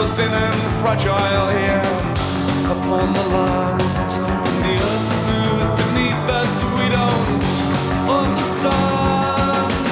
thin and fragile here upon the land. And the earth moves beneath us, we don't understand.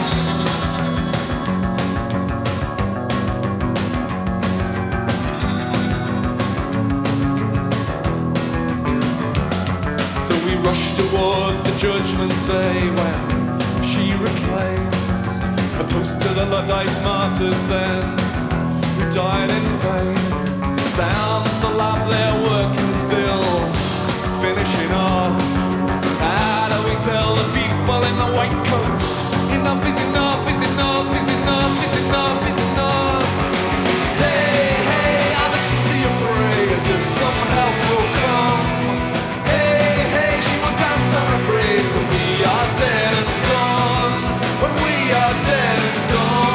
So we rush towards the judgment day when she reclaims a toast to the Luddite martyrs then, who died in vain. Down the lab they're working still, finishing off. How do we tell the people in the white coats, enough is enough, is enough, is enough, is enough, is enough. Hey, hey, I listen to your prayers if some help will come. Hey, hey, she will dance on her graves when we are dead and gone, when we are dead and gone.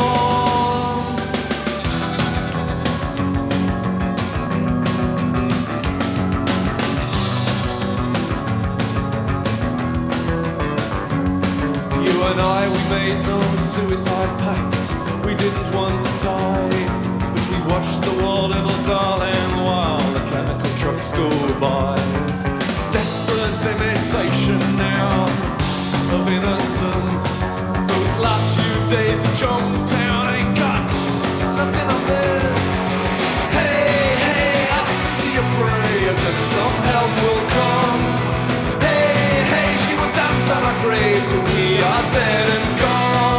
And we made no suicide pact. We didn't want to die, but we watched the war, little darling, while the chemical trucks go by. It's desperate imitation now of innocence. Those last few days in Jonestown ain't got nothing of this. Hey, hey, I listen to your prayers and some help will come. Hey, hey, she will dance on our graves when we are dead and gone.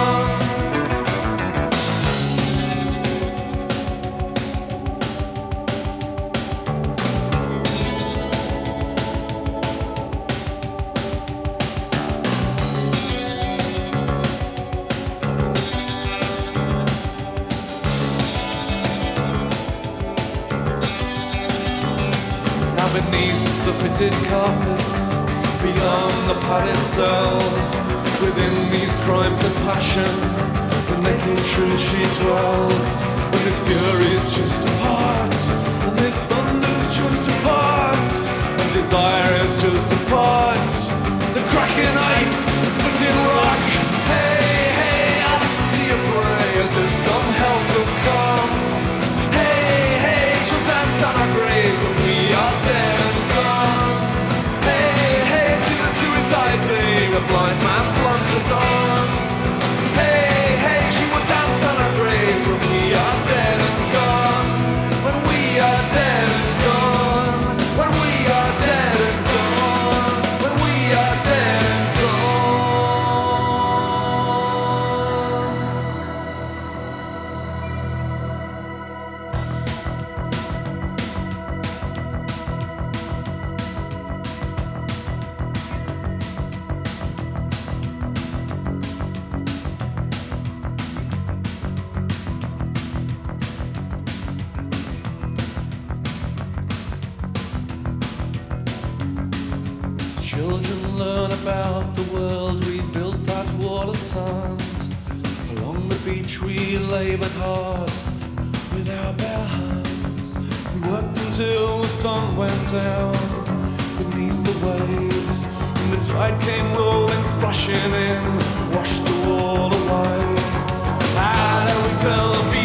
Now beneath the fitted carpets, beyond the padded cells, within these crimes of passion, the naked truth she dwells. And this fury's just a part, and this thunder's just a part, and desire is just a part. The cracking ice, the splitting rock. Hey, hey, I listen to your prayers if some help will come. Hey, hey, she'll dance on our graves when we are dead and gone. Suicide day, the blind man blunders on. Hey, hey, she will dance on our graves when we are dead and gone. When we are dead and gone. When we are dead and gone. When we are dead and children learn about the world. We built that wall of sand. Along the beach we labored hard with our bare hands. We worked until the sun went down beneath the waves, and the tide came rolling, splashing in, washed the wall away. How do we tell the people